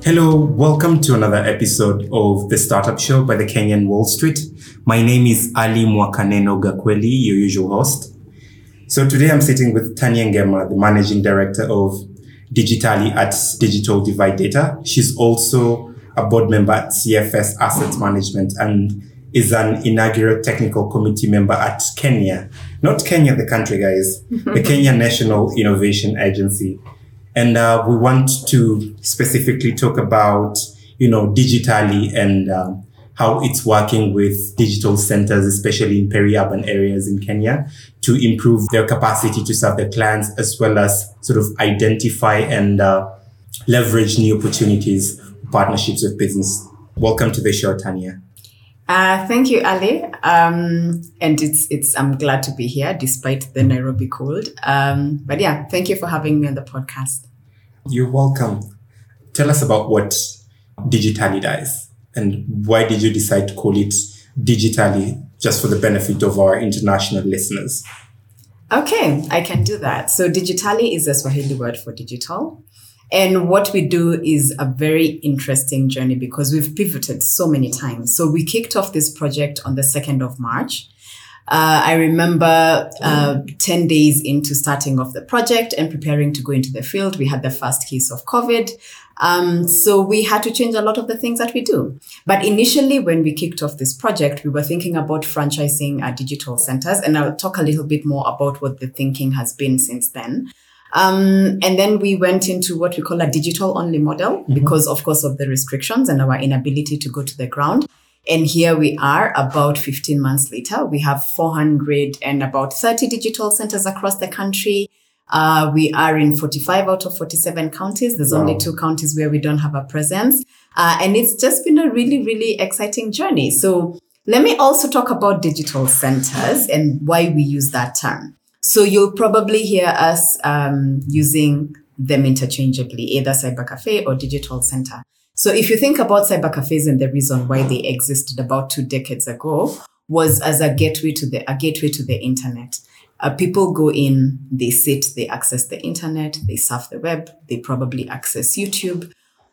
Hello, welcome to another episode of The Startup Show by the Kenyan Wall Street. My name is Ali Mwakaneno Gakweli, your usual host. So today I'm sitting with Tanya Ngema, the Managing Director of Digitali at Digital Divide Data. She's also a board member at CFS Asset Management and is an inaugural technical committee member at Kenya. Not Kenya, the country, guys. The Kenya National Innovation Agency. And we want to specifically talk about, Digitali and how it's working with digital centers, especially in peri-urban areas in Kenya, to improve their capacity to serve their clients, as well as sort of identify and leverage new opportunities, partnerships with business. Welcome to the show, Tanya. Thank you, Ali. And I'm glad to be here despite the Nairobi cold. But yeah, thank you for having me on the podcast. You're welcome. Tell us about what Digitali does and why did you decide to call it Digitali, just for the benefit of our international listeners? Okay, I can do that. So Digitali is a Swahili word for digital. And what we do is a very interesting journey because we've pivoted so many times. So we kicked off this project on the 2nd of March. I remember 10 days into starting off the project and preparing to go into the field, we had the first case of COVID. So we had to change a lot of the things that we do. But initially, when we kicked off this project, we were thinking about franchising our digital centers. And I'll talk a little bit more about what the thinking has been since then. And then we went into what we call a digital only model because, of course, of the restrictions and our inability to go to the ground. And here we are about 15 months later. We have 430 digital centers across the country. We are in 45 out of 47 counties. There's only 2 counties where we don't have a presence. And it's just been a really, really exciting journey. So let me also talk about digital centers and why we use that term. So you'll probably hear us using them interchangeably, either cyber cafe or digital center. So if you think about cyber cafes and the reason why they existed about 2 decades ago was as a gateway to the internet. People go in, they sit, they access the internet, they surf the web, they probably access YouTube.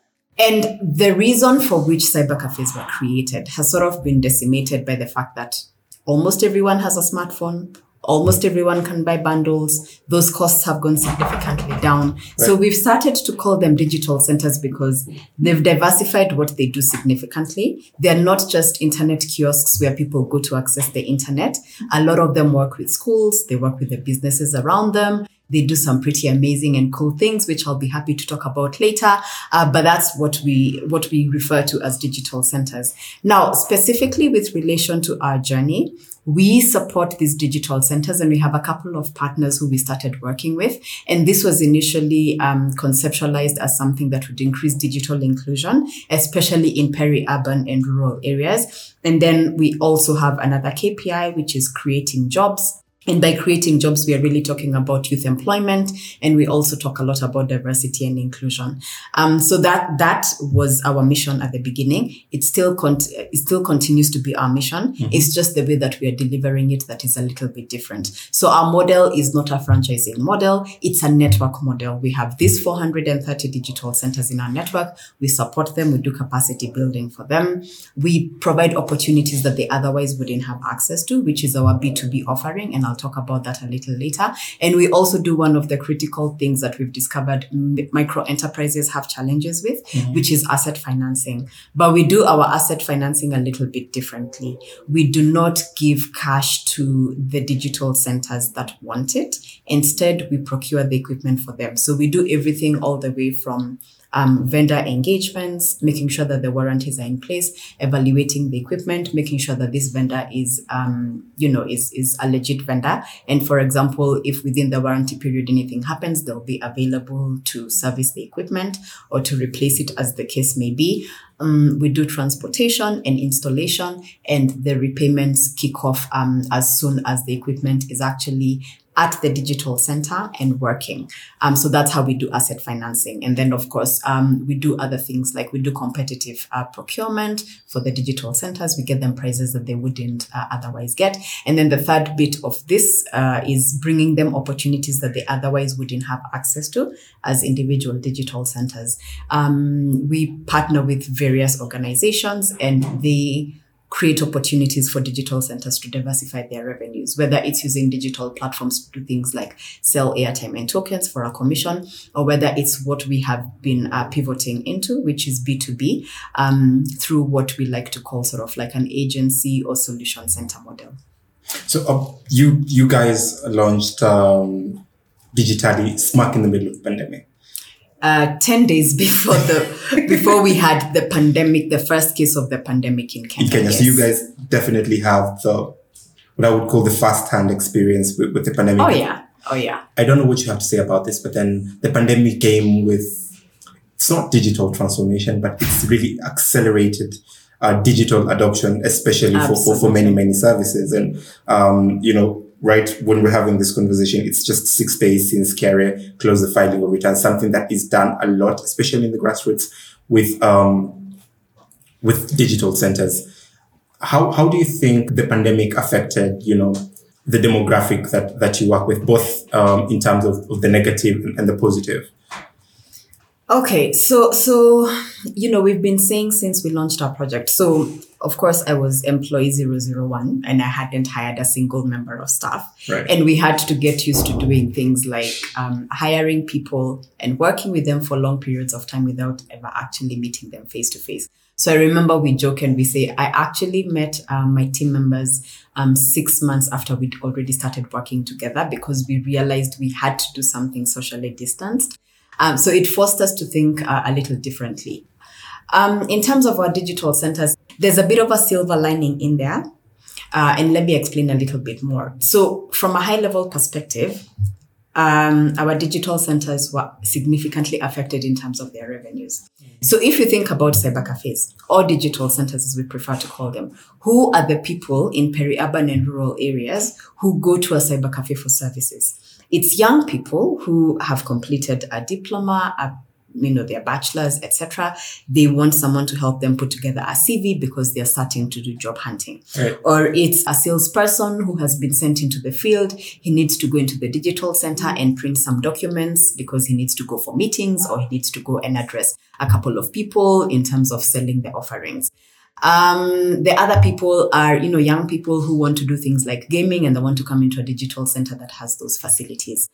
And the reason for which cyber cafes were created has sort of been decimated by the fact that almost everyone has a smartphone. Almost everyone can buy bundles. Those costs have gone significantly down. Right. So we've started to call them digital centers because they've diversified what they do significantly. They're not just internet kiosks where people go to access the internet. A lot of them work with schools. They work with the businesses around them. They do some pretty amazing and cool things, which I'll be happy to talk about later. But that's what we refer to as digital centers. Now, specifically with relation to our journey, we support these digital centers and we have a couple of partners who we started working with. And this was initially conceptualized as something that would increase digital inclusion, especially in peri-urban and rural areas. And then we also have another KPI, which is creating jobs. And by creating jobs, we are really talking about youth employment, and we also talk a lot about diversity and inclusion. So that was our mission at the beginning. It still continues to be our mission. Mm-hmm. It's just the way that we are delivering it that is a little bit different. So our model is not a franchising model. It's a network model. We have these 430 digital centers in our network. We support them. We do capacity building for them. We provide opportunities that they otherwise wouldn't have access to, which is our B2B offering. And I'll talk about that a little later. And we also do one of the critical things that we've discovered micro enterprises have challenges with, which is asset financing. But we do our asset financing a little bit differently. We do not give cash to the digital centers that want it. Instead, we procure the equipment for them. So we do everything all the way from vendor engagements, making sure that the warranties are in place, evaluating the equipment, making sure that this vendor is a legit vendor. And for example, if within the warranty period anything happens, they'll be available to service the equipment or to replace it as the case may be. We do transportation and installation, and the repayments kick off as soon as the equipment is actually at the digital center and working. So that's how we do asset financing. And then, of course, we do other things like we do competitive procurement for the digital centers. We get them prices that they wouldn't otherwise get. And then the third bit of this is bringing them opportunities that they otherwise wouldn't have access to as individual digital centers. We partner with various organizations and they create opportunities for digital centers to diversify their revenues, whether it's using digital platforms to do things like sell airtime and tokens for a commission, or whether it's what we have been pivoting into, which is B2B, through what we like to call sort of like an agency or solution center model. So you guys launched digitally smack in the middle of the pandemic. 10 days before we had the pandemic, the first case of the pandemic in Kenya. Yes. So you guys definitely have what I would call the first-hand experience with the pandemic. Oh yeah. I don't know what you have to say about this, but then the pandemic came with, it's not digital transformation, but it's really accelerated digital adoption, especially for many services. And, right when we're having this conversation, it's just 6 days since KRA closed the filing of returns, something that is done a lot, especially in the grassroots with digital centers. How do you think the pandemic affected, the demographic that you work with, both in terms of the negative and the positive? Okay, so we've been saying since we launched our project. So of course I was employee 001 and I hadn't hired a single member of staff. Right. And we had to get used to doing things like hiring people and working with them for long periods of time without ever actually meeting them face to face. So I remember we joke and we say, I actually met my team members 6 months after we'd already started working together because we realized we had to do something socially distanced. So it forced us to think a little differently. In terms of our digital centers, there's a bit of a silver lining in there. And let me explain a little bit more. So from a high level perspective, our digital centers were significantly affected in terms of their revenues. So if you think about cyber cafes or digital centers, as we prefer to call them, who are the people in peri-urban and rural areas who go to a cyber cafe for services? It's young people who have completed a diploma, their bachelor's, etc. They want someone to help them put together a CV because they're starting to do job hunting. Right. Or it's a salesperson who has been sent into the field. He needs to go into the digital center and print some documents because he needs to go for meetings or he needs to go and address a couple of people in terms of selling the offerings. The other people are, young people who want to do things like gaming and they want to come into a digital center that has those facilities.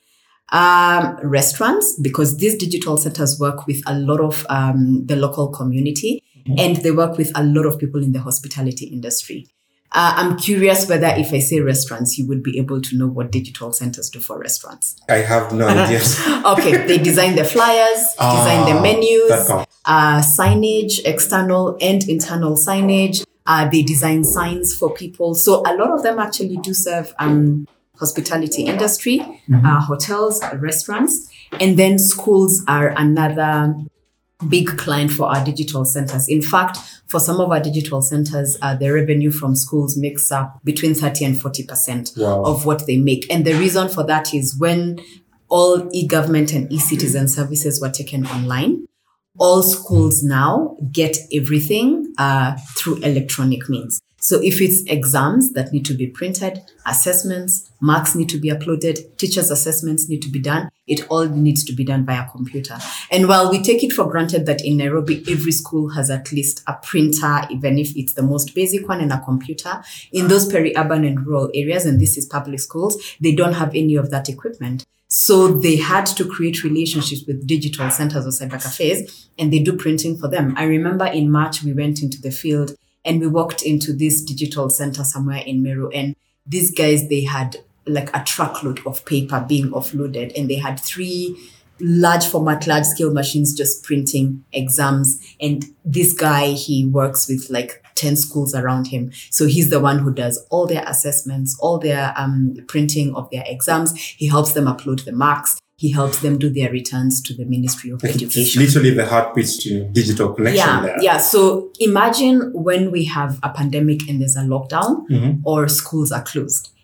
Restaurants, because these digital centers work with a lot of the local community and they work with a lot of people in the hospitality industry. I'm curious whether if I say restaurants, you would be able to know what digital centers do for restaurants. I have no idea. Okay, they design the flyers, design the menus, signage, external and internal signage. They design signs for people. So a lot of them actually do serve hospitality industry, hotels, restaurants, and then schools are another big client for our digital centers. In fact, for some of our digital centers, the revenue from schools makes up between 30 and 40% of what they make. And the reason for that is when all e-government and e-citizen services were taken online, all schools now get everything through electronic means. So if it's exams that need to be printed, assessments, marks need to be uploaded, teachers' assessments need to be done, it all needs to be done via computer. And while we take it for granted that in Nairobi, every school has at least a printer, even if it's the most basic one, and a computer, in those peri-urban and rural areas, and this is public schools, they don't have any of that equipment. So they had to create relationships with digital centers or cyber cafes, and they do printing for them. I remember in March, we went into the field and we walked into this digital center somewhere in Meru, and these guys, they had like a truckload of paper being offloaded, and they had 3 large scale machines just printing exams. And this guy, he works with like 10 schools around him. So he's the one who does all their assessments, all their printing of their exams. He helps them upload the marks. He helps them do their returns to the Ministry of Education. It's literally the heartbeat to digital connection there. Yeah. So imagine when we have a pandemic and there's a lockdown or schools are closed.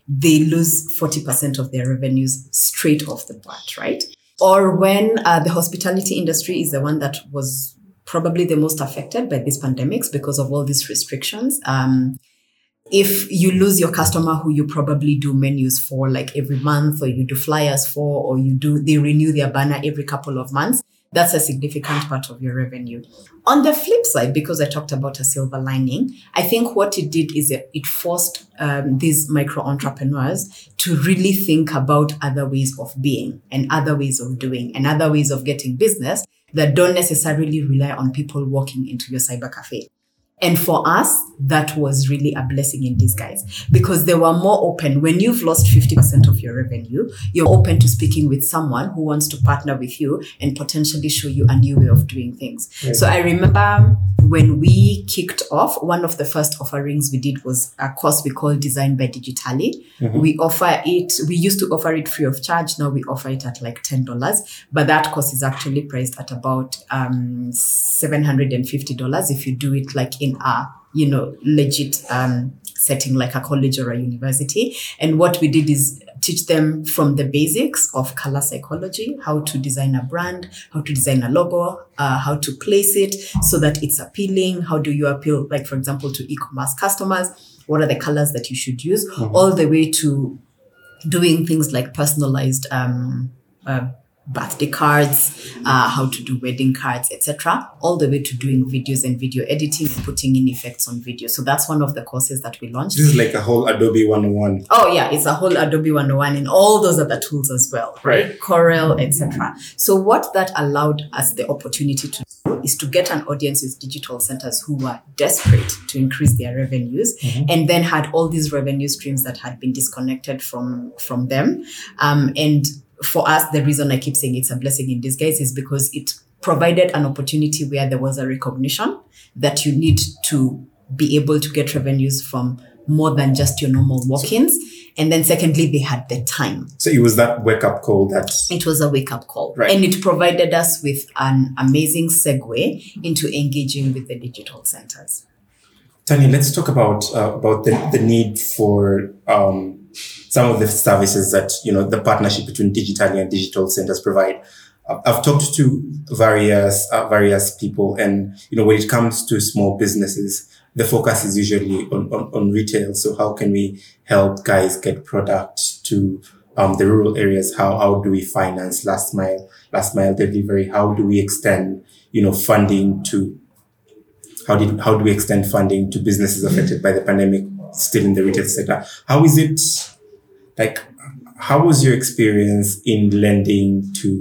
they lose 40% of their revenues straight off the bat, right? Or when the hospitality industry is the one that was probably the most affected by these pandemics because of all these restrictions. If you lose your customer who you probably do menus for like every month, or you do flyers for, or they renew their banner every couple of months, that's a significant part of your revenue. On the flip side, because I talked about a silver lining, I think what it did is it forced these micro entrepreneurs to really think about other ways of being and other ways of doing and other ways of getting business that don't necessarily rely on people walking into your cyber cafe. And for us, that was really a blessing in disguise because they were more open. When you've lost 50% of your revenue, you're open to speaking with someone who wants to partner with you and potentially show you a new way of doing things. Right. So I remember when we kicked off, one of the first offerings we did was a course we call Design by Digitally. Mm-hmm. We used to offer it free of charge. Now we offer it at like $10, but that course is actually priced at about $750 if you do it like in a legit setting like a college or a university. And what we did is teach them from the basics of color psychology, how to design a brand, how to design a logo, how to place it so that it's appealing. How do you appeal, like, for example, to e-commerce customers? What are the colors that you should use? Mm-hmm. All the way to doing things like personalized birthday cards, how to do wedding cards, etc., all the way to doing videos and video editing and putting in effects on video. So that's one of the courses that we launched. This is like a whole Adobe 101. Oh yeah, it's a whole Adobe 101 and all those other tools as well, right? Corel, etc. So what that allowed us the opportunity to do is to get an audience with digital centers who were desperate to increase their revenues, mm-hmm. and then had all these revenue streams that had been disconnected from them. And for us, the reason I keep saying it's a blessing in disguise is because it provided an opportunity where there was a recognition that you need to be able to get revenues from more than just your normal walk-ins. And then secondly, they had the time. So it was that wake-up call It was a wake-up call. Right. And it provided us with an amazing segue into engaging with the digital centers. Tanya, let's talk about the need for some of the services that, the partnership between Digitally and digital centers provide. I've talked to various people, and, when it comes to small businesses, the focus is usually on retail. So how can we help guys get product to the rural areas? How do we finance last mile delivery? How do we extend, funding to, how do we extend funding to businesses affected by the pandemic still in the retail sector? How is it, how was your experience in lending to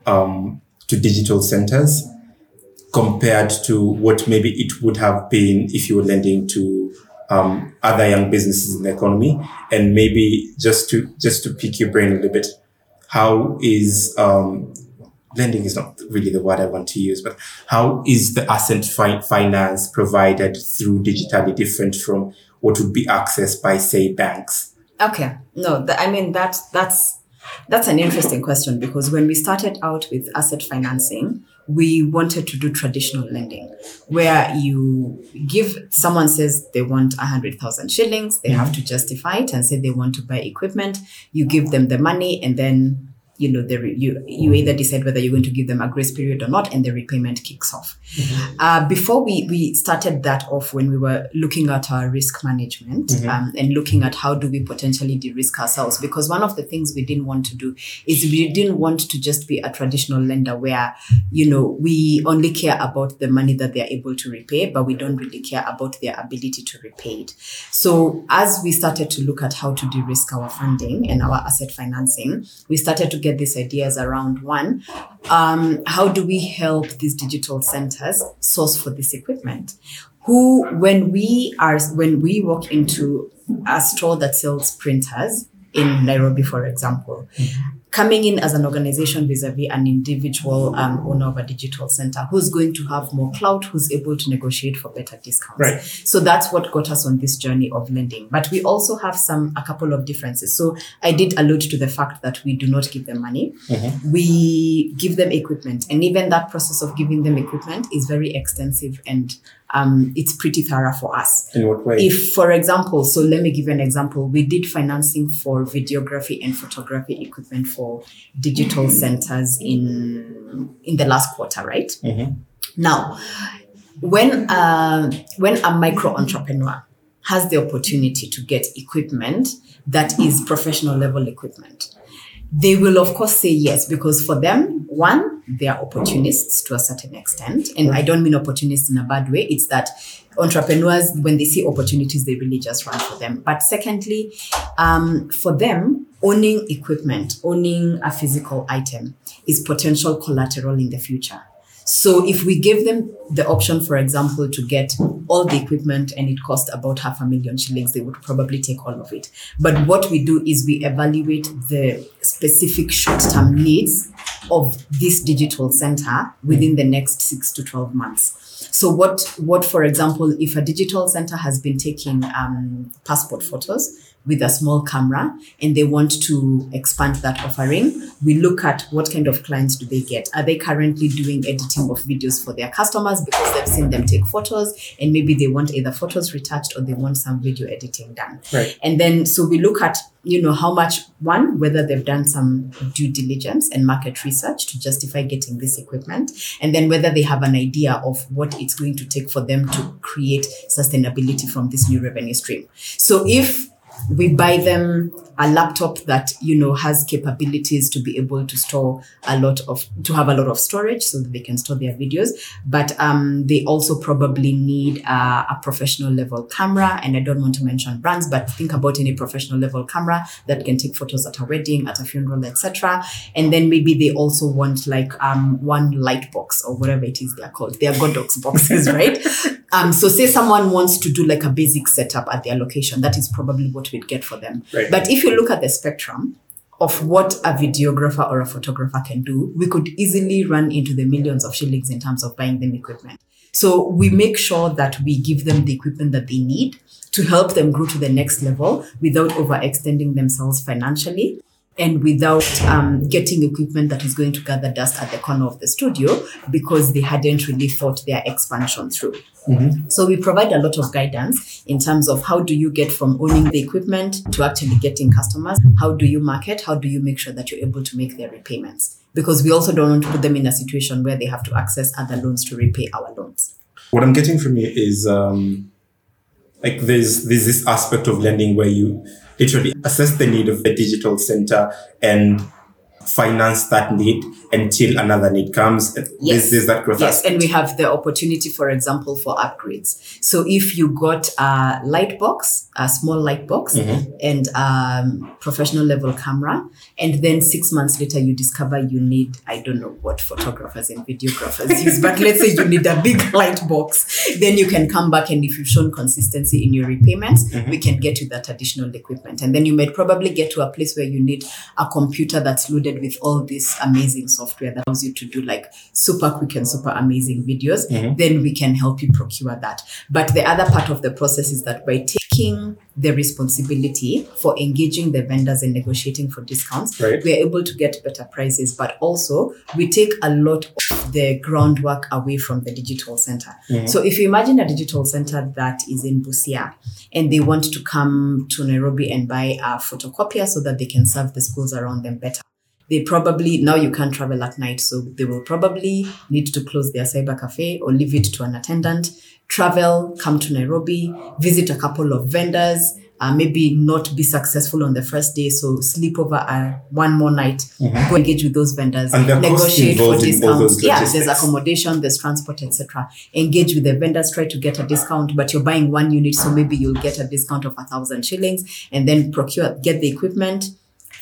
digital centers compared to what maybe it would have been if you were lending to other young businesses in the economy? And maybe just to pick your brain a little bit, how is lending is not really the word I want to use, but how is the asset finance provided through Digitally different from what would be accessed by, say, banks? Okay. No, that's an interesting question, because when we started out with asset financing, we wanted to do traditional lending where someone says they want 100,000 shillings. They have to justify it and say they want to buy equipment. You give them the money, and then you either decide whether you're going to give them a grace period or not, and the repayment kicks off. Mm-hmm. Before we started that off, when we were looking at our risk management, mm-hmm. And looking at how do we potentially de-risk ourselves, because one of the things we didn't want to do is we didn't want to just be a traditional lender where, we only care about the money that they're able to repay, but we don't really care about their ability to repay it. So as we started to look at how to de-risk our funding and our asset financing, we started to get these ideas around, one, how do we help these digital centers source for this equipment? When we walk into a store that sells printers in Nairobi, for example, mm-hmm. coming in as an organization vis-a-vis an individual owner of a digital center who's going to have more clout, who's able to negotiate for better discounts. Right. So that's what got us on this journey of lending. But we also have a couple of differences. So I did allude to the fact that we do not give them money. We give them equipment. And even that process of giving them equipment is very extensive and it's pretty thorough for us. In what way? If, for example, so let me give you an example. We did financing for videography and photography equipment for digital centers in the last quarter, right? Now, when a micro entrepreneur has the opportunity to get equipment that is professional level equipment, they will, of course, say yes, because for them, one, they are opportunists to a certain extent. And I don't mean opportunists in a bad way. It's that entrepreneurs, when they see opportunities, they really just run for them. But secondly, for them, owning equipment, owning a physical item is potential collateral in the future. So if we give them the option, for example, to get all the equipment and it cost about 500,000 shillings, they would probably take all of it. But what we do is we evaluate the specific short-term needs of this digital center within the next 6 to 12 months. So what, for example, if a digital center has been taking passport photos with a small camera and they want to expand that offering, we look at what kind of clients do they get. Are they currently doing editing of videos for their customers because they've seen them take photos and maybe they want either photos retouched or they want some video editing done. Right. And then, so we look at, how much, one, whether they've done some due diligence and market research to justify getting this equipment, and then whether they have an idea of what it's going to take for them to create sustainability from this new revenue stream. So if we buy them a laptop that, has capabilities to be able to store to have a lot of storage so that they can store their videos. But they also probably need a professional level camera. And I don't want to mention brands, but think about any professional level camera that can take photos at a wedding, at a funeral, etc. And then maybe they also want one light box or whatever it is they're called. They are Godox boxes, right? So say someone wants to do like a basic setup at their location. That is probably what we'd get for them. Right. But if you look at the spectrum of what a videographer or a photographer can do, we could easily run into the millions of shillings in terms of buying them equipment. So we make sure that we give them the equipment that they need to help them grow to the next level without overextending themselves financially and without getting equipment that is going to gather dust at the corner of the studio because they hadn't really thought their expansion through. So we provide a lot of guidance in terms of how do you get from owning the equipment to actually getting customers? How do you market? How do you make sure that you're able to make their repayments? Because we also don't want to put them in a situation where they have to access other loans to repay our loans. What I'm getting from you is there's this aspect of lending where you literally assess the need of the digital center and finance that need until another need comes. Yes. There's that growth aspect. And we have the opportunity, for example, for upgrades. So if you got a light box, a small light box, and professional level camera, and then 6 months later you discover you need, I don't know what photographers and videographers use, but let's say you need a big light box, then you can come back and if you've shown consistency in your repayments, we can get you that additional equipment. And then you might probably get to a place where you need a computer that's loaded with all this amazing software that allows you to do like super quick and super amazing videos, then we can help you procure that. But the other part of the process is that by taking the responsibility for engaging the vendors and negotiating for discounts, right, we are able to get better prices, but also we take a lot of the groundwork away from the digital center. So if you imagine a digital center that is in Busia and they want to come to Nairobi and buy a photocopier so that they can serve the schools around them better, they probably, now you can't travel at night, so they will probably need to close their cyber cafe or leave it to an attendant, travel, come to Nairobi, visit a couple of vendors, maybe not be successful on the first day, so sleep over one more night, go engage with those vendors, and negotiate for discounts. Yeah, there's accommodation, there's transport, etc. Engage with the vendors, try to get a discount, but you're buying one unit, so maybe you'll get a discount of 1,000 shillings, and then get the equipment,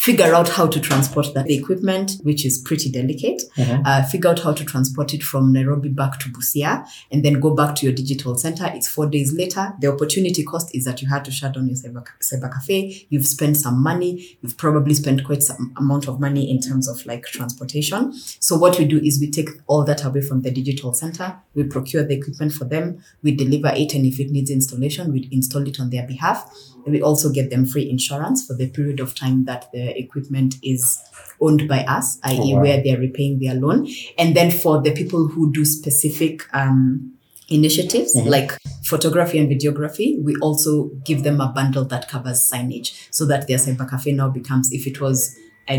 figure out how to transport the equipment, which is pretty delicate, figure out how to transport it from Nairobi back to Busia, and then go back to your digital center. It's 4 days later. The opportunity cost is that you had to shut down your cyber cafe. You've spent some money. You've probably spent quite some amount of money in terms of like transportation. So what we do is we take all that away from the digital center. We procure the equipment for them. We deliver it, and if it needs installation, we install it on their behalf. And we also get them free insurance for the period of time that the equipment is owned by us, i.e. where they're repaying their loan. And then for the people who do specific initiatives like photography and videography, we also give them a bundle that covers signage so that their cyber cafe now becomes, if it was,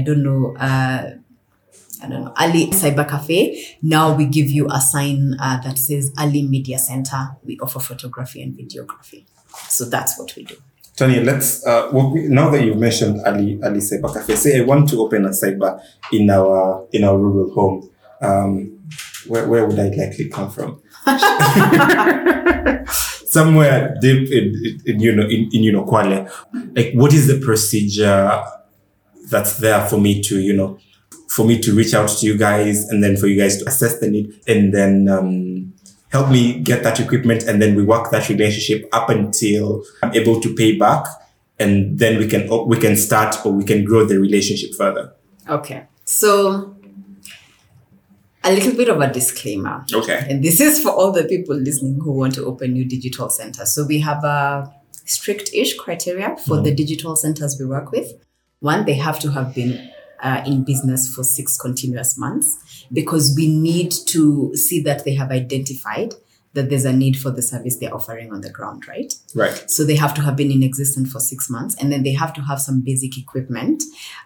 Ali Cyber Cafe, now we give you a sign that says Ali Media Center. We offer photography and videography. So that's what we do. Tanya, let's now that you've mentioned Ali Cyber Cafe, say I want to open a cyber in our rural home. Where would I likely come from? Somewhere deep in Kwale. Like, what is the procedure that's there for me to reach out to you guys, and then for you guys to assess the need, and then help me get that equipment, and then we work that relationship up until I'm able to pay back, and then we can start, or we can grow the relationship further. Okay. So a little bit of a disclaimer. Okay. And this is for all the people listening who want to open new digital centers. So we have a strict-ish criteria for the digital centers we work with. One, they have to have been in business for 6 continuous months, because we need to see that they have identified that there's a need for the service they're offering on the ground, right? Right. So they have to have been in existence for 6 months, and then they have to have some basic equipment,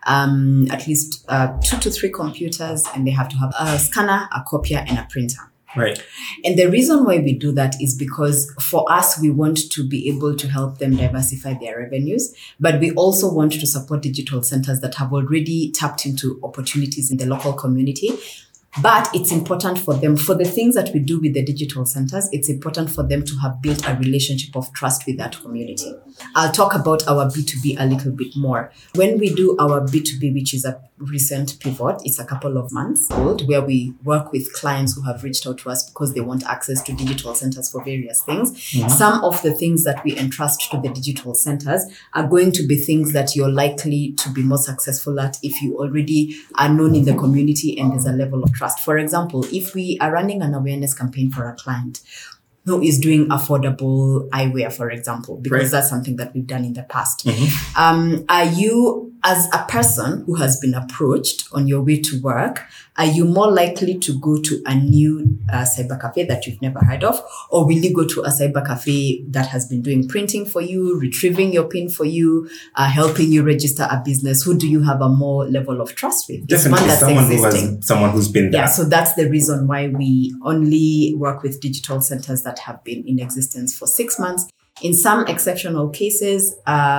at least 2 to 3 computers, and they have to have a scanner, a copier, and a printer. Right. And the reason why we do that is because for us, we want to be able to help them diversify their revenues, but we also want to support digital centers that have already tapped into opportunities in the local community. But it's important for them, for the things that we do with the digital centers, it's important for them to have built a relationship of trust with that community. I'll talk about our B2B a little bit more. When we do our B2B, which is a recent pivot, it's a couple of months old, where we work with clients who have reached out to us because they want access to digital centers for various things. Mm-hmm. Some of the things that we entrust to the digital centers are going to be things that you're likely to be more successful at if you already are known in the community and there's a level of trust. For example, if we are running an awareness campaign for a client who is doing affordable eyewear, for example, because that's something that we've done in the past. Mm-hmm. Are you, as a person who has been approached on your way to work, are you more likely to go to a new cyber cafe that you've never heard of? Or will you go to a cyber cafe that has been doing printing for you, retrieving your PIN for you, helping you register a business? Who do you have a more level of trust with? Definitely someone who's been there. Yeah, so that's the reason why we only work with digital centers that have been in existence for 6 months. In some exceptional cases,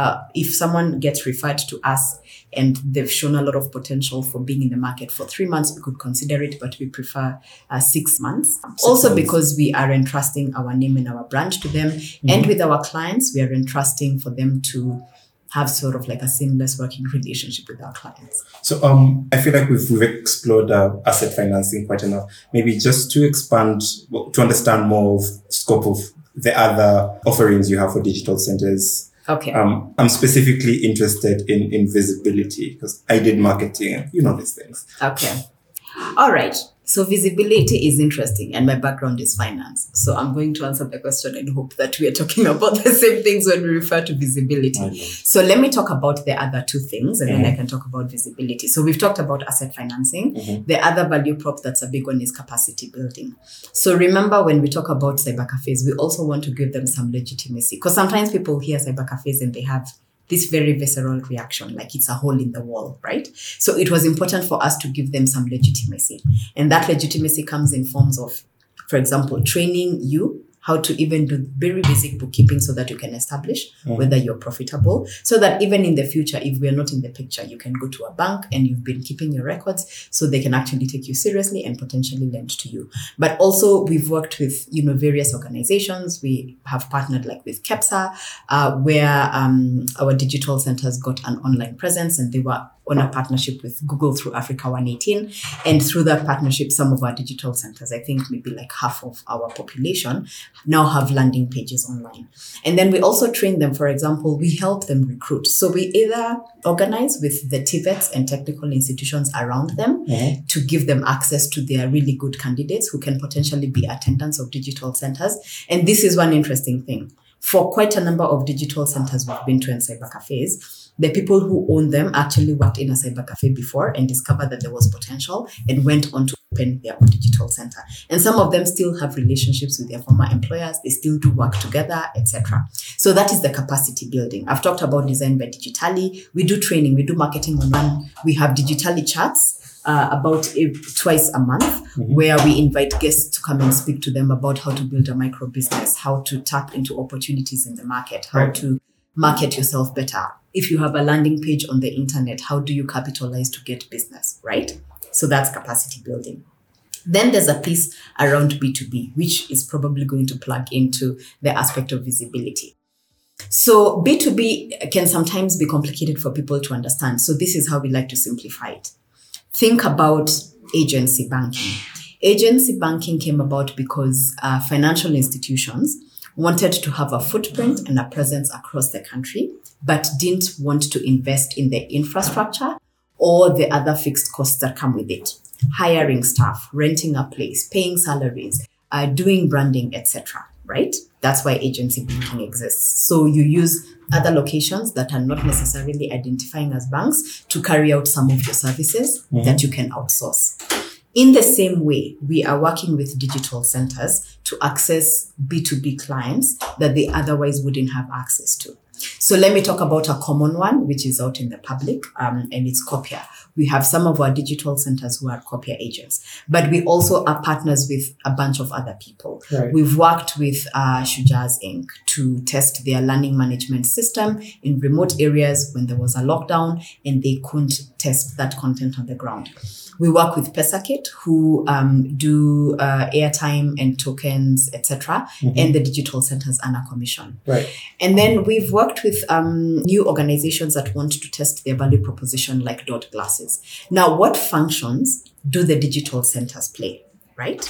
if someone gets referred to us and they've shown a lot of potential for being in the market for 3 months, we could consider it, but we prefer 6 months. Because we are entrusting our name and our brand to them. Mm-hmm. And with our clients, we are entrusting for them to have sort of like a seamless working relationship with our clients. So I feel like we've explored asset financing quite enough. Maybe just to expand, to understand more of scope of the other offerings you have for digital centers. Okay. I'm specifically interested in visibility because I did marketing, these things. Okay. All right. So visibility is interesting, and my background is finance. So I'm going to answer the question and hope that we are talking about the same things when we refer to visibility. So let me talk about the other 2 things, and then I can talk about visibility. So we've talked about asset financing. Mm-hmm. The other value prop that's a big one is capacity building. So remember, when we talk about cyber cafes, we also want to give them some legitimacy, because sometimes people hear cyber cafes and they have this very visceral reaction, like it's a hole in the wall, right? So it was important for us to give them some legitimacy. And that legitimacy comes in forms of, for example, training you how to even do very basic bookkeeping so that you can establish whether you're profitable, so that even in the future, if we're not in the picture, you can go to a bank and you've been keeping your records so they can actually take you seriously and potentially lend to you. But also we've worked with, various organizations. We have partnered like with KEPSA, where our digital centers got an online presence, and they were on a partnership with Google through Africa 118. And through that partnership, some of our digital centers, I think maybe like half of our population, now have landing pages online. And then we also train them. For example, we help them recruit. So we either organize with the TVETs and technical institutions around them to give them access to their really good candidates who can potentially be attendants of digital centers. And this is one interesting thing. For quite a number of digital centers we've been to and cyber cafes, the people who own them actually worked in a cyber cafe before and discovered that there was potential and went on to open their own digital center. And some of them still have relationships with their former employers. They still do work together, etc. So that is the capacity building. I've talked about Design by Digitally. We do training. We do marketing online. We have Digitally chats about twice a month, where we invite guests to come and speak to them about how to build a micro business, how to tap into opportunities in the market, how to market yourself better. If you have a landing page on the internet, how do you capitalize to get business, right? So that's capacity building. Then there's a piece around B2B, which is probably going to plug into the aspect of visibility. So B2B can sometimes be complicated for people to understand. So this is how we like to simplify it. Think about agency banking. Agency banking came about because financial institutions wanted to have a footprint and a presence across the country, but didn't want to invest in the infrastructure or the other fixed costs that come with it. Hiring staff, renting a place, paying salaries, doing branding, etc. Right? That's why agency banking exists. So you use other locations that are not necessarily identifying as banks to carry out some of your services that you can outsource. In the same way, we are working with digital centers to access B2B clients that they otherwise wouldn't have access to. So let me talk about a common one, which is out in the public, and it's Copia. We have some of our digital centers who are Copia agents, but we also are partners with a bunch of other people. Right. We've worked with Shujaz Inc. to test their learning management system in remote areas when there was a lockdown and they couldn't test that content on the ground. We work with PesaKit, who do airtime and tokens, etc., and the digital centers earn a commission. Right. And then we've worked with new organizations that want to test their value proposition, like Dot Glasses. Now, what functions do the digital centers play? Right?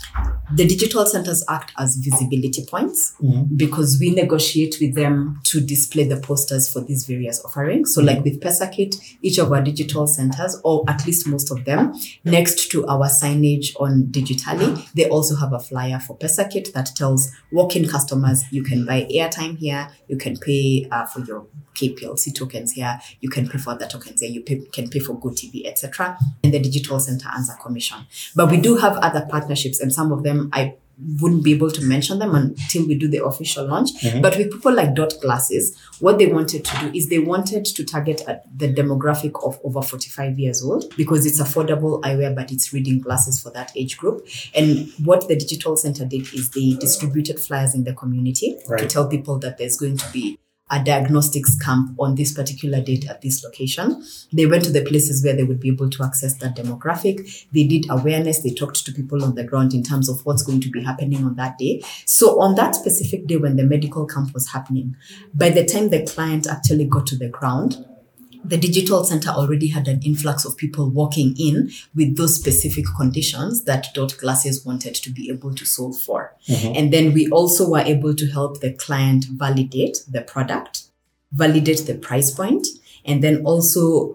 The digital centers act as visibility points because we negotiate with them to display the posters for these various offerings. So like with PesaKit, each of our digital centers, or at least most of them, next to our signage on Digitally, they also have a flyer for PesaKit that tells walk-in customers, you can buy airtime here, you can pay for your KPLC tokens here, you can pay for other tokens here, can pay for GoTV, etc. And the digital center earns a commission. But we do have other partnerships, and some of them I wouldn't be able to mention them until we do the official launch. But with people like Dot Glasses, what they wanted to do is they wanted to target the demographic of over 45 years old because it's affordable eyewear, but it's reading glasses for that age group. And what the digital center did is they distributed flyers in the community to tell people that there's going to be a diagnostics camp on this particular date at this location. They went to the places where they would be able to access that demographic. They did awareness. They talked to people on the ground in terms of what's going to be happening on that day. So on that specific day when the medical camp was happening, by the time the client actually got to the ground, the digital center already had an influx of people walking in with those specific conditions that Dot Glasses wanted to be able to solve for. And then we also were able to help the client validate the product, validate the price point, and then also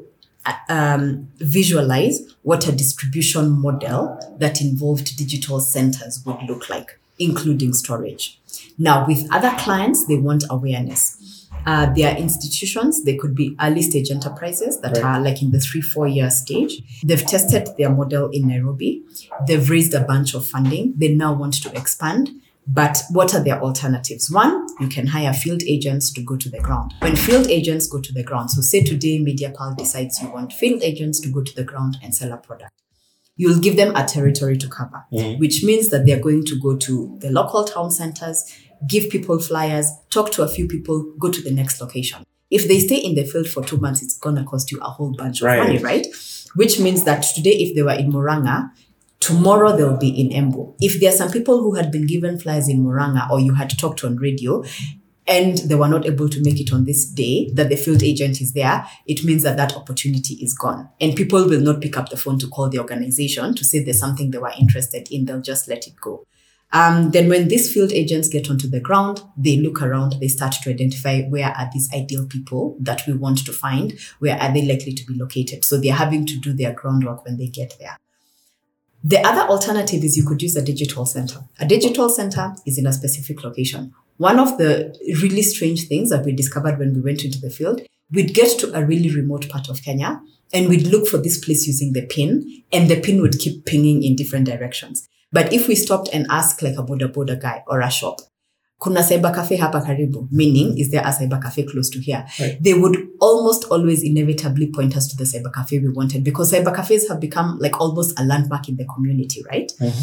visualize what a distribution model that involved digital centers would look like, including storage. Now, with other clients, they want awareness. They are institutions. They could be early stage enterprises that are like in the 3-4 year stage. They've tested their model in Nairobi. They've raised a bunch of funding. They now want to expand. But what are their alternatives? One, you can hire field agents to go to the ground. When field agents go to the ground, so say today MediaPal decides you want field agents to go to the ground and sell a product. You'll give them a territory to cover, which means that they're going to go to the local town centers, give people flyers, talk to a few people, go to the next location. If they stay in the field for 2 months, it's going to cost you a whole bunch of money, right? Which means that today, if they were in Murang'a, tomorrow they'll be in Embu. If there are some people who had been given flyers in Murang'a or you had talked on radio, and they were not able to make it on this day that the field agent is there, it means that that opportunity is gone. And people will not pick up the phone to call the organization to say there's something they were interested in. They'll just let it go. Then when these field agents get onto the ground, they look around, they start to identify where are these ideal people that we want to find, where are they likely to be located. So they're having to do their groundwork when they get there. The other alternative is you could use a digital center. A digital center is in a specific location. One of the really strange things that we discovered when we went into the field, we'd get to a really remote part of Kenya and we'd look for this place using the pin, and the pin would keep pinging in different directions. But if we stopped and asked like a boda guy or a shop, kuna cyber cafe hapa karibu, meaning is there a cyber cafe close to here? Right. They would almost always inevitably point us to the cyber cafe we wanted, because cyber cafes have become like almost a landmark in the community, right? Mm-hmm.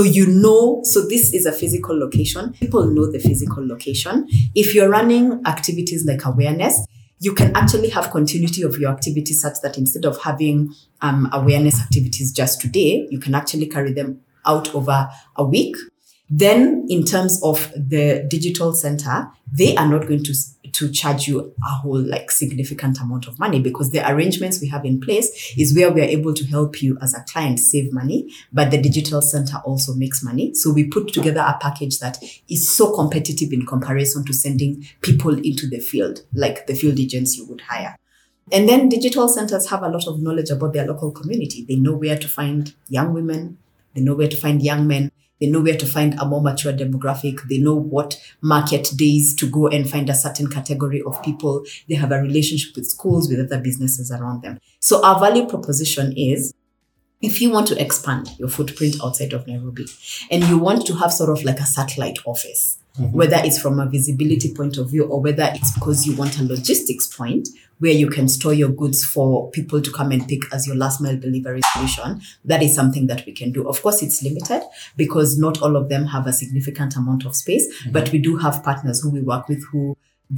So this is a physical location. People know the physical location. If you're running activities like awareness, you can actually have continuity of your activities such that instead of having awareness activities just today, you can actually carry them out over a week. Then in terms of the digital center, they are not going to charge you a whole like significant amount of money, because the arrangements we have in place is where we are able to help you as a client save money, but the digital center also makes money. So we put together a package that is so competitive in comparison to sending people into the field, like the field agents you would hire. And then digital centers have a lot of knowledge about their local community. They know where to find young women. They know where to find young men. They know where to find a more mature demographic. They know what market days to go and find a certain category of people. They have a relationship with schools, with other businesses around them. So our value proposition is, if you want to expand your footprint outside of Nairobi and you want to have sort of like a satellite office, mm-hmm. whether it's from a visibility point of view or whether it's because you want a logistics point where you can store your goods for people to come and pick as your last mile delivery solution, that is something that we can do. Of course, it's limited because not all of them have a significant amount of space, mm-hmm. but we do have partners who we work with who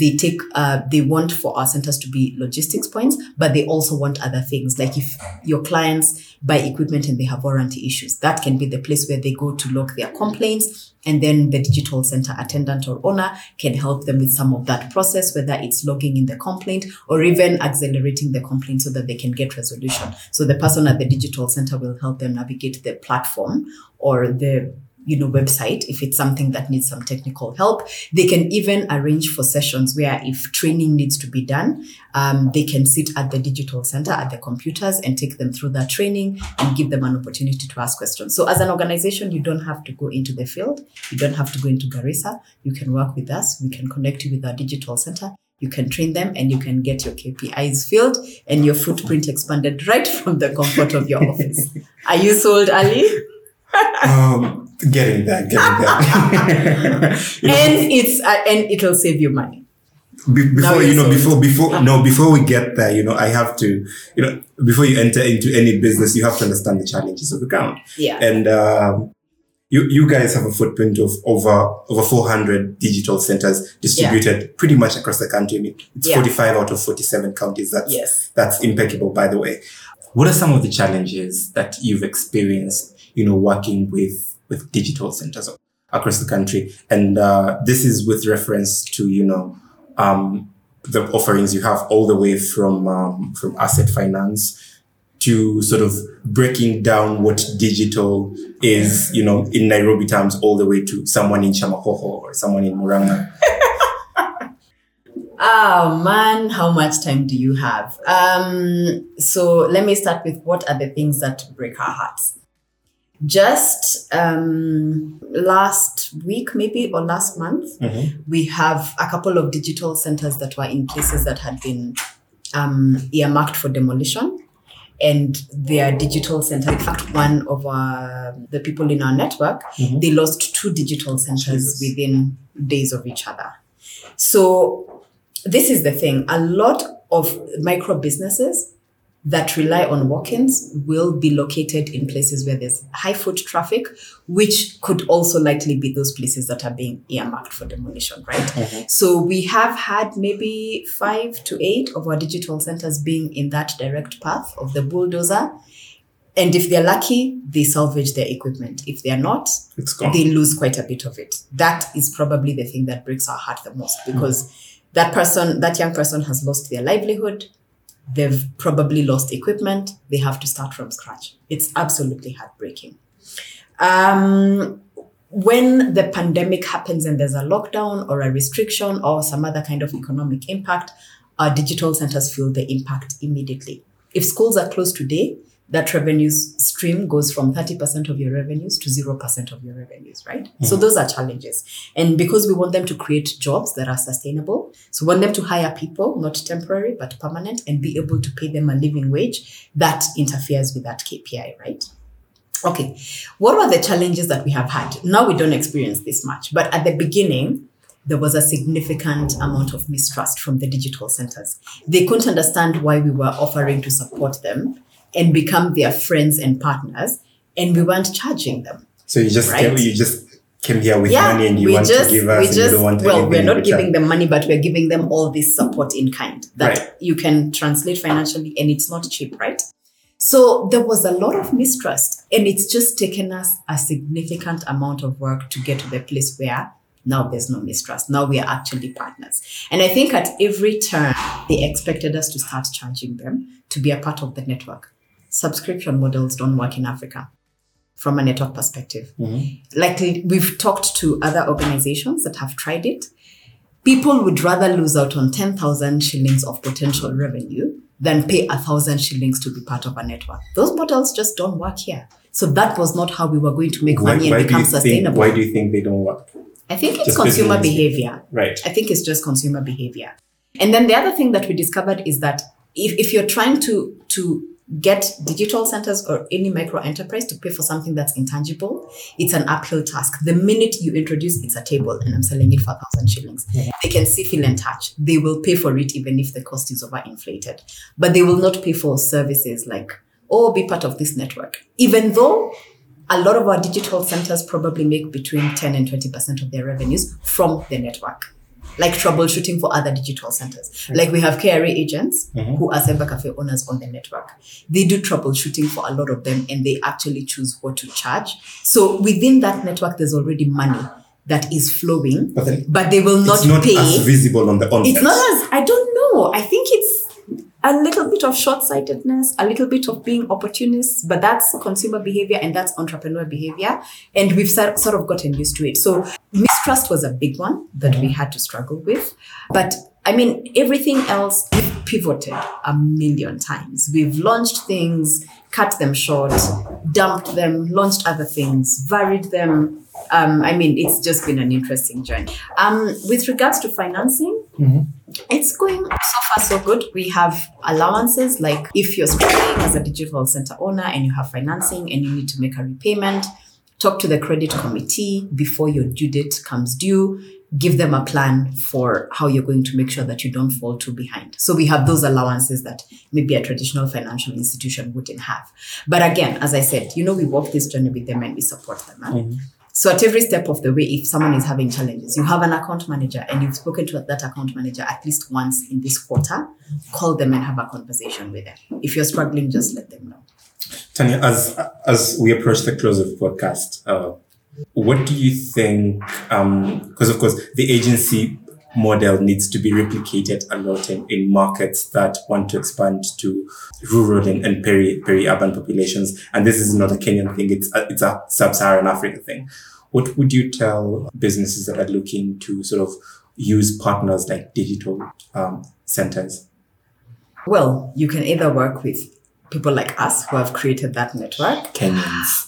they want for our centers to be logistics points, but they also want other things. Like if your clients buy equipment and they have warranty issues, that can be the place where they go to log their complaints. And then the digital center attendant or owner can help them with some of that process, whether it's logging in the complaint or even accelerating the complaint so that they can get resolution. So the person at the digital center will help them navigate the platform or the website if it's something that needs some technical help. They can even arrange for sessions where if training needs to be done, they can sit at the digital center at the computers and take them through that training and give them an opportunity to ask questions. So as an organization, you don't have to go into the field. You don't have to go into Garissa. You can work with us. We can connect you with our digital center. You can train them and you can get your KPIs filled and your footprint expanded right from the comfort of your office. Are you sold, Ali? Getting that. And it'll save you money. Before we get there, I have to, before you enter into any business, you have to understand the challenges of the ground. Yeah. And you guys have a footprint of over 400 digital centers distributed pretty much across the country. I mean, it's 45 out of 47 counties. That's impeccable, by the way. What are some of the challenges that you've experienced, working with digital centers across the country? And this is with reference to, the offerings you have all the way from asset finance to sort of breaking down what digital is, in Nairobi terms, all the way to someone in Shamahoho or someone in Murang'a. Oh man, how much time do you have? So let me start with what are the things that break our hearts. Just last week, maybe, or last month, mm-hmm. we have a couple of digital centers that were in places that had been earmarked for demolition. And their digital center, in fact, one of the people in our network, mm-hmm. they lost 2 digital centers within days of each other. So this is the thing. A lot of micro businesses that rely on walk-ins will be located in places where there's high foot traffic, which could also likely be those places that are being earmarked for demolition, right? Mm-hmm. So we have had maybe 5 to 8 of our digital centers being in that direct path of the bulldozer. And if they're lucky, they salvage their equipment. If they're not, It's gone. they lose quite a bit of it. That is probably the thing that breaks our heart the most, because that young person has lost their livelihood. They've probably lost equipment. They have to start from scratch. It's absolutely heartbreaking. When the pandemic happens and there's a lockdown or a restriction or some other kind of economic impact, our digital centers feel the impact immediately. If schools are closed today, that revenue stream goes from 30% of your revenues to 0% of your revenues, right? So those are challenges. And because we want them to create jobs that are sustainable, so we want them to hire people, not temporary, but permanent, and be able to pay them a living wage, that interferes with that KPI, right? Okay, what are the challenges that we have had? Now we don't experience this much, but at the beginning, there was a significant amount of mistrust from the digital centers. They couldn't understand why we were offering to support them and become their friends and partners, and we weren't charging them. So you just Right. came here with money and you want to give us and you don't want anything we're in not return. giving them money, but we're giving them all this support in kind that Right. you can translate financially, and it's not cheap, right? So there was a lot of mistrust, and it's just taken us a significant amount of work to get to the place where now there's no mistrust. Now we are actually partners. And I think at every turn, they expected us to start charging them to be a part of the network. Subscription models don't work in Africa from a network perspective. Like we've talked to other organizations that have tried it. People would rather lose out on 10,000 shillings of potential revenue than pay 1,000 shillings to be part of a network. Those models just don't work here. So that was not how we were going to make money and become sustainable. Why do you think they don't work? I think it's Just consumer business. behavior. Right. I think it's just consumer behavior. And then the other thing that we discovered is that if you're trying to get digital centers or any micro enterprise to pay for something that's intangible, it's an uphill task. The minute you introduce it's a table and I'm selling it for 1,000 shillings, they can see, feel, and touch. They will pay for it even if the cost is overinflated. But they will not pay for services like, be part of this network. Even though a lot of our digital centers probably make between 10 and 20% of their revenues from the network, like troubleshooting for other digital centers. Like we have KRA agents who are cyber cafe owners on the network. They do troubleshooting for a lot of them, and they actually choose what to charge. So within that network, there's already money that is flowing, but they will not It's not pay. as visible on the onset. It's not as, I don't know. I think it's a little bit of short-sightedness, a little bit of being opportunists, but that's consumer behavior and that's entrepreneur behavior. And we've sort of gotten used to it. So mistrust was a big one that we had to struggle with. But I mean, everything else, we've pivoted a million times. We've launched things, cut them short, dumped them, launched other things, varied them. I mean, it's just been an interesting journey. With regards to financing, it's going so far so good. We have allowances, like if you're struggling as a digital center owner and you have financing and you need to make a repayment, talk to the credit committee before your due date comes due. Give them a plan for how you're going to make sure that you don't fall too behind. So we have those allowances that maybe a traditional financial institution wouldn't have. But again, as I said, we walk this journey with them and we support them. So at every step of the way, if someone is having challenges, you have an account manager and you've spoken to that account manager at least once in this quarter, call them and have a conversation with them. If you're struggling, just let them know. Tanya, as we approach the close of the podcast, what do you think, because of course the agency model needs to be replicated a lot in markets that want to expand to rural and peri-urban populations. And this is not a Kenyan thing, it's a sub-Saharan Africa thing. What would you tell businesses that are looking to sort of use partners like digital centers? Well, you can either work with people like us who have created that network. Kenyans.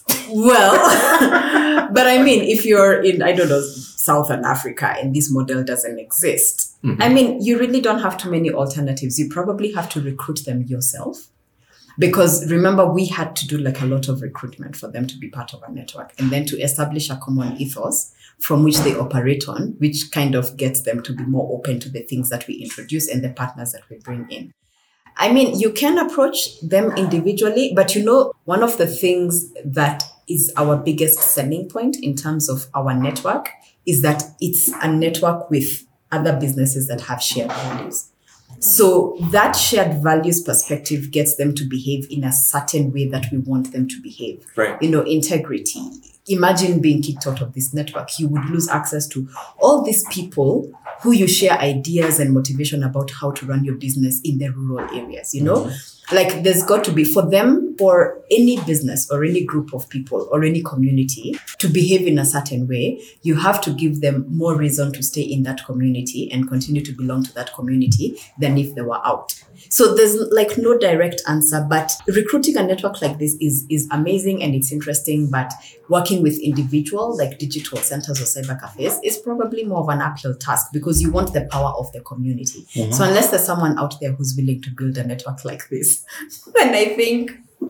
Well, but I mean, if you're in, Southern Africa and this model doesn't exist, I mean, you really don't have too many alternatives. You probably have to recruit them yourself. Because remember, we had to do like a lot of recruitment for them to be part of our network and then to establish a common ethos from which they operate on, which kind of gets them to be more open to the things that we introduce and the partners that we bring in. I mean, you can approach them individually, but one of the things that is our biggest selling point in terms of our network is that it's a network with other businesses that have shared values. So that shared values perspective gets them to behave in a certain way that we want them to behave. Right. Integrity. Imagine being kicked out of this network. You would lose access to all these people who you share ideas and motivation about how to run your business in the rural areas, Like there's got to be, for them or any business or any group of people or any community to behave in a certain way, you have to give them more reason to stay in that community and continue to belong to that community than if they were out. So there's like no direct answer, but recruiting a network like this is amazing and it's interesting, but working with individuals like digital centers or cyber cafes is probably more of an uphill task because you want the power of the community. Mm-hmm. So unless there's someone out there who's willing to build a network like this, then I think,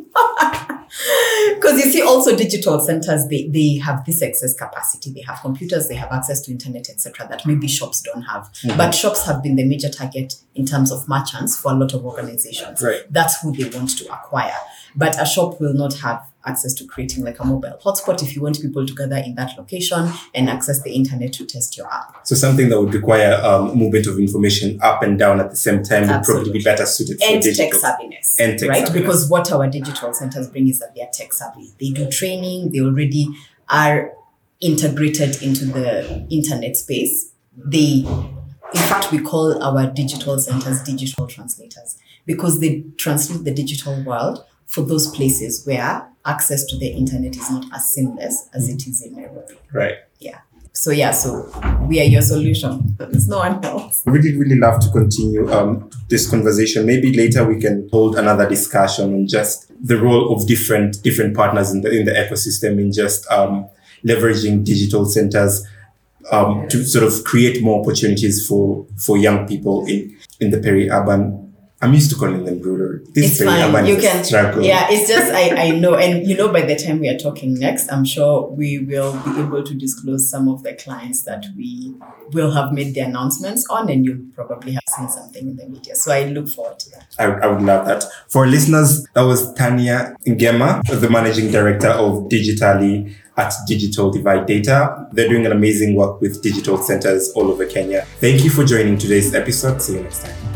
because you see also digital centers, they have this excess capacity. They have computers, they have access to internet, etc. that maybe shops don't have. Mm-hmm. But shops have been the major target in terms of merchants for a lot of organizations. Right. That's who they want to acquire. But a shop will not have access to creating like a mobile hotspot if you want people to gather in that location and access the internet to test your app. So something that would require movement of information up and down at the same time would probably be better suited for digital. And tech savviness. Because what our digital centers bring is that they are tech savvy. They do training. They already are integrated into the internet space. In fact, we call our digital centers digital translators because they translate the digital world for those places where access to the internet is not as seamless as it is in Nairobi. Right. Yeah. So we are your solution. There's no one else. I really, really love to continue this conversation. Maybe later we can hold another discussion on just the role of different partners in the ecosystem in just leveraging digital centers to sort of create more opportunities for young people in the peri-urban. I'm used to calling them rural. It's fine. You can struggle. Yeah, it's just I know, and by the time we are talking next, I'm sure we will be able to disclose some of the clients that we will have made the announcements on, and you'll probably have seen something in the media. So I look forward to that. I would love that. For listeners, that was Tanya Ngema, the managing director of Digitally at Digital Divide Data. They're doing an amazing work with digital centers all over Kenya. Thank you for joining today's episode. See you next time.